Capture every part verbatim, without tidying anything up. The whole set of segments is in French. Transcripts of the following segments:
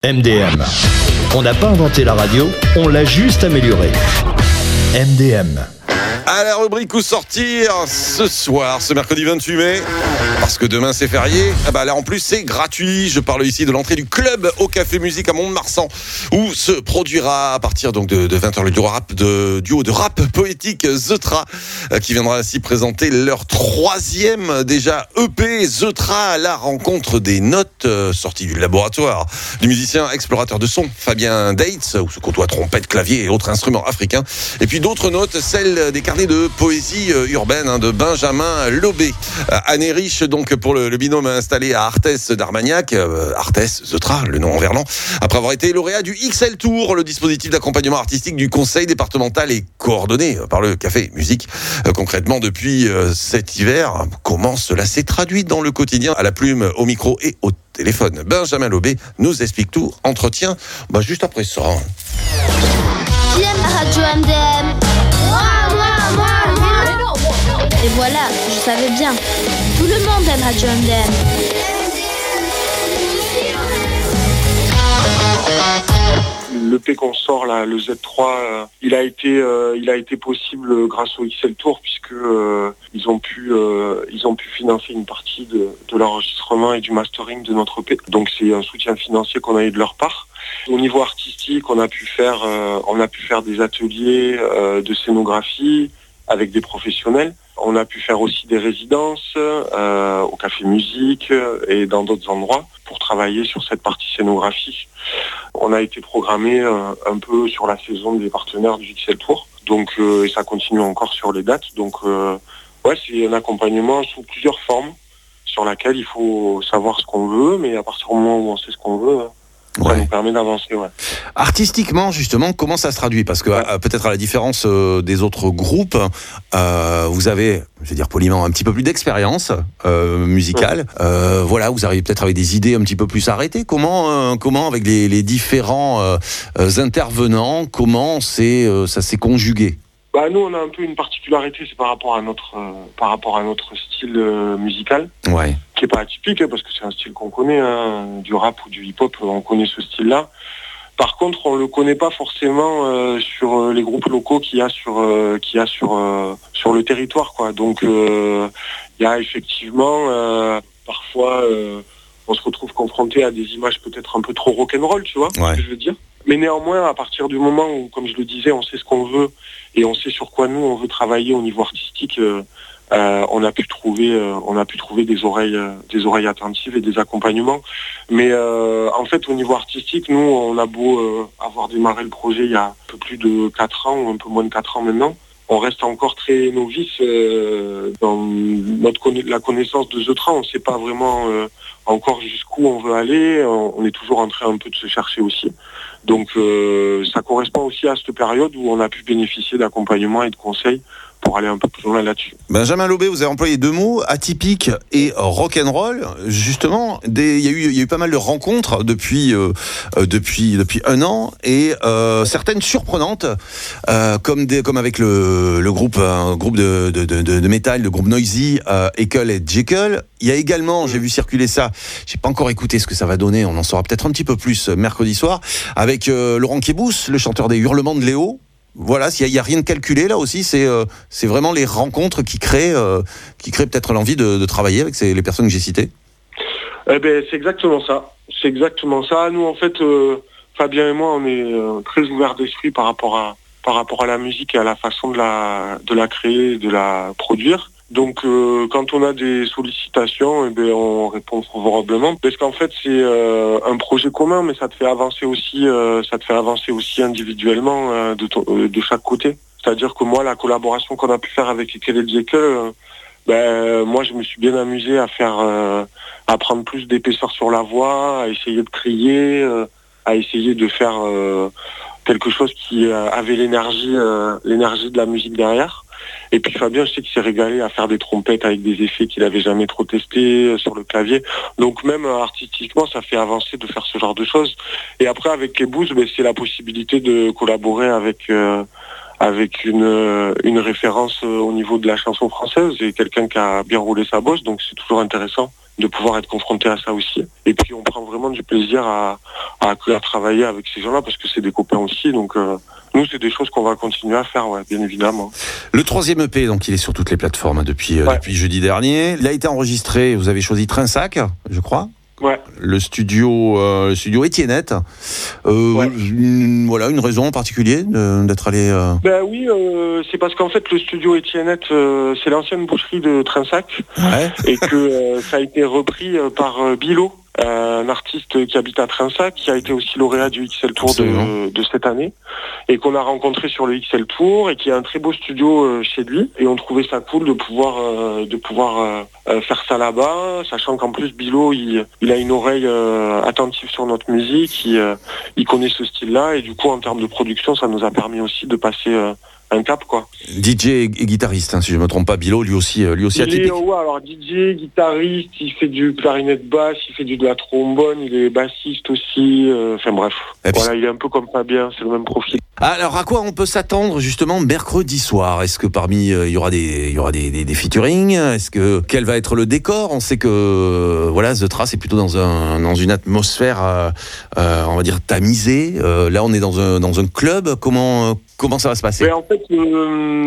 M D M. On n'a pas inventé la radio, on l'a juste améliorée. M D M. À la rubrique où sortir ce soir, ce mercredi vingt-huit mai, parce que demain c'est férié, ah bah là en plus c'est gratuit. Je parle ici de l'entrée du club au Café Musique à Mont-de-Marsan, où se produira à partir donc de, de vingt heures le duo, rap de, duo de rap poétique Zeutra, qui viendra ainsi présenter leur troisième déjà E P. Zeutra, la rencontre des notes sorties du laboratoire du musicien explorateur de son Fabien Dates, où se côtoient trompette, clavier et autres instruments africains, et puis d'autres notes, celles des carnets de poésie urbaine hein, de Benjamin Lobé. Euh, année riche donc pour le, le binôme installé à Arthès d'Armagnac, euh, Arthès Zeutra, le nom en verlan, après avoir été lauréat du X L Tour, le dispositif d'accompagnement artistique du conseil départemental et coordonné par le Café Musique. Euh, concrètement, depuis euh, cet hiver, comment cela s'est traduit dans le quotidien, à la plume, au micro et au téléphone. Benjamin Lobé nous explique tout. Entretien, bah, juste après ça. J'aime la radio M D M. Moi, moi, moi, moi. Et voilà, je savais bien. Tout le monde aime Radio M D M. L'E P qu'on sort là, le Z trois, euh, il a été, euh, il a été possible grâce au X L Tour puisque euh, ils ont pu, euh, ils ont pu financer une partie de, de l'enregistrement et du mastering de notre E P. Donc c'est un soutien financier qu'on a eu de leur part. Au niveau artistique, on a pu faire, euh, on a pu faire des ateliers euh, de scénographie avec des professionnels. On a pu faire aussi des résidences euh, au Café Musique et dans d'autres endroits pour travailler sur cette partie scénographie. On a été programmé euh, un peu sur la saison des partenaires du X L Tour, donc euh, et ça continue encore sur les dates. Donc euh, ouais, c'est un accompagnement sous plusieurs formes sur laquelle il faut savoir ce qu'on veut, mais à partir du moment où on sait ce qu'on veut, ça ouais. nous permet d'avancer. Ouais. Artistiquement, justement, comment ça se traduit ? Parce que ouais. euh, peut-être à la différence euh, des autres groupes, euh, vous avez, je vais dire poliment, un petit peu plus d'expérience euh, musicale. Ouais. Euh, voilà, vous arrivez peut-être avec des idées un petit peu plus arrêtées. Comment, euh, comment avec les, les différents euh, intervenants, comment c'est, euh, ça s'est conjugué ? Bah nous on a un peu une particularité, c'est par rapport à notre euh, par rapport à notre style euh, musical, ouais. qui est pas atypique hein, parce que c'est un style qu'on connaît, hein, du rap ou du hip-hop, on connaît ce style-là. Par contre, on le connaît pas forcément euh, sur les groupes locaux qu'il y a sur euh, qu'il y a sur euh, sur le territoire, quoi. Donc il euh, y a effectivement euh, parfois euh, on se retrouve confronté à des images peut-être un peu trop rock'n'roll, tu vois, ouais. ce que je veux dire. Mais néanmoins, à partir du moment où, comme je le disais, on sait ce qu'on veut et on sait sur quoi nous on veut travailler au niveau artistique, euh, euh, on a pu trouver, euh, on a pu trouver des oreilles, euh, des oreilles attentives et des accompagnements. Mais euh, en fait, au niveau artistique, nous, on a beau euh, avoir démarré le projet il y a un peu plus de quatre ans ou un peu moins de quatre ans maintenant, on reste encore très novice euh, dans notre conna- la connaissance de Zeutra. On ne sait pas vraiment euh, encore jusqu'où on veut aller. On, on est toujours en train un peu de se chercher aussi. Donc euh, ça correspond aussi à cette période où on a pu bénéficier d'accompagnement et de conseils pour aller un peu plus loin là-dessus. Benjamin Lobé, vous avez employé deux mots, atypique et rock'n'roll. Justement, des, il y a eu, il y a eu pas mal de rencontres depuis, euh, depuis, depuis un an et euh, certaines surprenantes, euh, comme des, comme avec le, le groupe, un groupe de, de, de, de métal, le groupe Noisy, euh, Ekel et Jekyll. Il y a également, j'ai vu circuler ça, j'ai pas encore écouté ce que ça va donner, on en saura peut-être un petit peu plus mercredi soir, avec euh, Laurent Kébous, le chanteur des Hurlements de Léo. Voilà, il n'y a, a rien de calculé là aussi, c'est, euh, c'est vraiment les rencontres qui créent, euh, qui créent peut-être l'envie de, de travailler avec ces, les personnes que j'ai citées. Eh ben, c'est exactement ça. C'est exactement ça. Nous, en fait, euh, Fabien et moi, on est euh, très ouverts d'esprit par rapport à par rapport à la musique et à la façon de la de la créer, de la produire. Donc, euh, quand on a des sollicitations, eh ben, on répond favorablement parce qu'en fait, c'est euh, un projet commun, mais ça te fait avancer aussi, euh, ça te fait avancer aussi individuellement euh, de, ton, euh, de chaque côté. C'est-à-dire que moi, la collaboration qu'on a pu faire avec Ekel et Jekyll, euh, ben, moi, je me suis bien amusé à faire, euh, à prendre plus d'épaisseur sur la voix, à essayer de crier, euh, à essayer de faire euh, quelque chose qui euh, avait l'énergie, euh, l'énergie de la musique derrière. Et puis Fabien, je sais qu'il s'est régalé à faire des trompettes avec des effets qu'il avait jamais trop testés sur le clavier. Donc même euh, artistiquement, ça fait avancer de faire ce genre de choses. Et après, avec Kébous, ben, c'est la possibilité de collaborer avec euh, avec une une référence euh, au niveau de la chanson française et quelqu'un qui a bien roulé sa bosse. Donc c'est toujours intéressant de pouvoir être confronté à ça aussi. Et puis on prend vraiment du plaisir à, à, à travailler avec ces gens-là parce que c'est des copains aussi. Donc euh, nous, c'est des choses qu'on va continuer à faire, ouais, bien évidemment. Le troisième E P, donc il est sur toutes les plateformes hein, depuis, euh, ouais. depuis jeudi dernier. Il a été enregistré, vous avez choisi Trinsac, je crois. Ouais. Le studio, euh, le studio Étiennette. Euh, ouais. une, voilà, une raison en particulier de, d'être allé. Euh... Ben oui, euh, c'est parce qu'en fait le studio Étiennette, euh, c'est l'ancienne boucherie de Trinsac, ouais. et que euh, ça a été repris euh, par euh, Bilo, euh, un artiste qui habite à Trinsac, qui a été aussi lauréat du X L Tour de, de cette année, et qu'on a rencontré sur le X L Tour, et qui a un très beau studio euh, chez lui. Et on trouvait ça cool de pouvoir euh, de pouvoir euh, faire ça là-bas, sachant qu'en plus Bilo, il, il a une oreille euh, attentive sur notre musique, il, euh, il connaît ce style-là, et du coup en termes de production, ça nous a permis aussi de passer euh, un cap, quoi. D J et guitariste, hein, si je ne me trompe pas, Bilo, lui aussi, lui aussi atypique. Il est, ouais, alors D J, guitariste, il fait du clarinette basse, il fait du, de la trombone, il est bassiste aussi, euh, enfin bref. Et voilà, puis... il est un peu comme Fabien, c'est le même profil. Alors, à quoi on peut s'attendre justement mercredi soir ? Est-ce que parmi euh, il y aura des il y aura des, des, des featuring ? Est-ce que quel va être le décor ? On sait que euh, voilà, The Trace est plutôt dans un dans une atmosphère, euh, euh, on va dire tamisée. Euh, là, on est dans un dans un club. Comment comment ça va se passer ? Mais en fait, euh,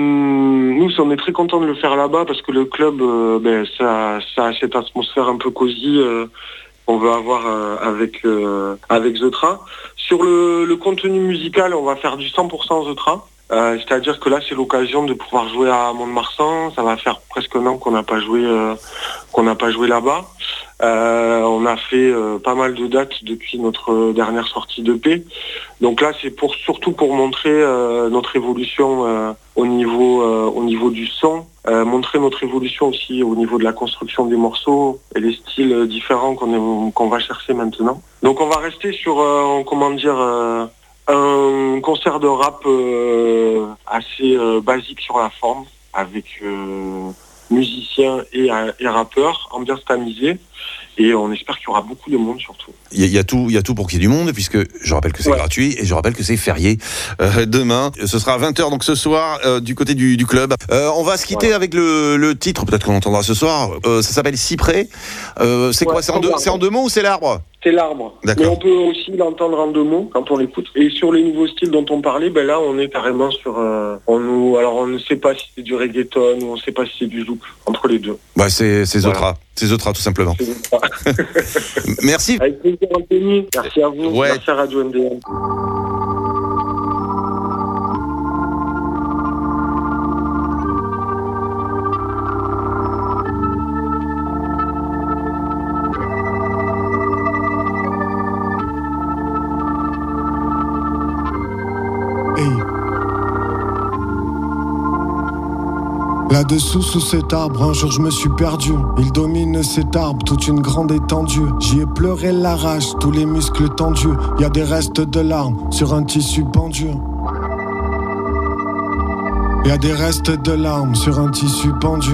nous, on est très contents de le faire là-bas parce que le club, euh, ben, ça, ça a cette atmosphère un peu cosy. Euh, qu'on veut avoir euh, avec euh, avec The Trace. Sur le, le contenu musical, on va faire du cent pour cent The Trace. Euh, c'est-à-dire que là, c'est l'occasion de pouvoir jouer à Mont-de-Marsan. Ça va faire presque un an qu'on n'a pas joué euh, qu'on n'a pas joué là-bas. Euh, on a fait euh, pas mal de dates depuis notre dernière sortie d'E P. Donc là, c'est pour surtout pour montrer euh, notre évolution euh, au niveau euh, au niveau du son, euh, montrer notre évolution aussi au niveau de la construction des morceaux et les styles différents qu'on est, qu'on va chercher maintenant. Donc on va rester sur euh, comment dire euh, un concert de rap euh, assez euh, basique sur la forme, avec euh, musiciens et, et rappeurs, ambiance tamisée, et on espère qu'il y aura beaucoup de monde surtout. Il y, y a tout, il y a tout pour qu'il y ait du monde, puisque je rappelle que c'est ouais. gratuit et je rappelle que c'est férié euh, demain. Ce sera à vingt heures, donc ce soir, euh, du côté du, du club. Euh, on va se quitter ouais. avec le, le titre, peut-être qu'on entendra ce soir. Euh, ça s'appelle Cyprès. Euh, c'est ouais, quoi ? C'est en, deux, c'est en deux mots ou c'est l'arbre ? C'est l'arbre. D'accord. Mais on peut aussi l'entendre en deux mots quand on l'écoute. Et sur les nouveaux styles dont on parlait, ben là on est carrément sur euh, on nous alors on ne sait pas si c'est du reggaeton ou on ne sait pas si c'est du zouk, entre les deux. Bah c'est c'est voilà. Zotra, c'est Zotra tout simplement. Merci. Avec plaisir Anthony. Merci à vous. Ouais. Merci à Radio M D M. Là-dessous, sous cet arbre, un jour je me suis perdu. Il domine cet arbre, toute une grande étendue. J'y ai pleuré la rage, tous les muscles tendus. Y a des restes de larmes sur un tissu pendu. Y a des restes de larmes sur un tissu pendu.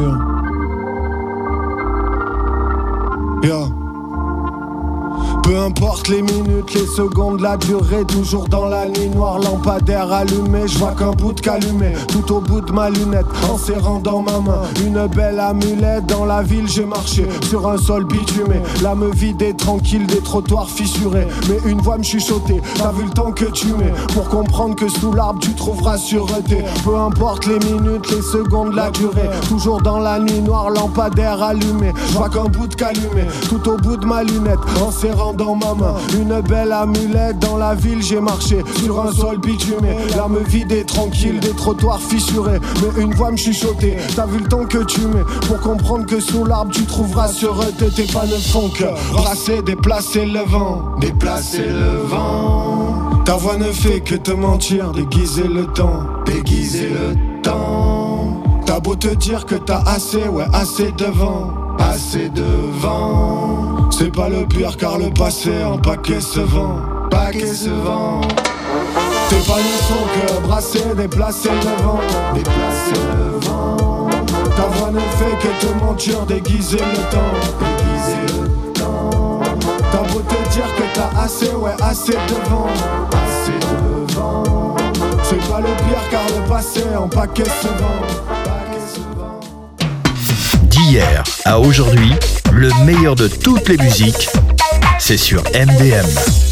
Yeah. Peu importe les minutes, les secondes, la durée, toujours dans la nuit noire, lampadaire allumé, je vois qu'un bout de calumet, tout au bout de ma lunette, en serrant dans ma main, une belle amulette, dans la ville j'ai marché, sur un sol bitumé, là me vider tranquille des trottoirs fissurés, mais une voix me chuchotait, t'as vu le temps que tu mets, pour comprendre que sous l'arbre tu trouveras sûreté, peu importe les minutes, les secondes, la durée, toujours dans la nuit noire, lampadaire allumé, je vois qu'un bout de calumet, tout au bout de ma lunette, en serrant dans ma main, une belle amulette, dans la ville j'ai marché, sur un sol bitumé, là me vider tranquille, des trottoirs fissurés, mais une voix me chuchotait, t'as vu le temps que tu mets, pour comprendre que sous l'arbre tu trouveras sûreté, tes pas ne font que brasser, déplacer le vent, déplacer le vent, ta voix ne fait que te mentir, déguiser le temps, déguiser le temps, t'as beau te dire que t'as assez, ouais assez de vent, assez de vent. C'est pas le pire car le passé en paquet se vend, paquet se vend. T'es pas ni son que brasser, déplacer le vent, déplacer le vent. Ta voix ne fait que te mentir, déguiser le temps, déguiser le temps. T'as beau te dire que t'as assez, ouais assez de vent, assez de vent. C'est pas le pire car le passé en paquet se vend, paquet se vend. D'hier à aujourd'hui, Le meilleur de toutes les musiques, c'est sur M D M.